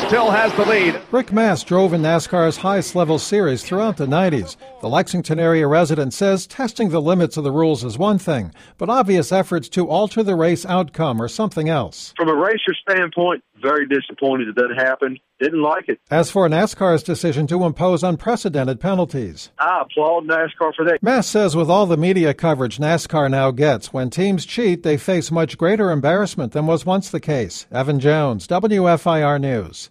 still has the lead. Rick Mast drove in NASCAR's highest-level series throughout the 90s. The Lexington area resident says testing the limits of the rules is one thing, but obvious efforts to alter the race outcome are something else. From a racer standpoint, very disappointed it didn't happen. Didn't like it. As for NASCAR's decision to impose unprecedented penalties, I applaud NASCAR for that. Mast says with all the media coverage NASCAR now gets, when teams cheat, they face much greater embarrassment than was once the case. Evan Jones, WFIR News.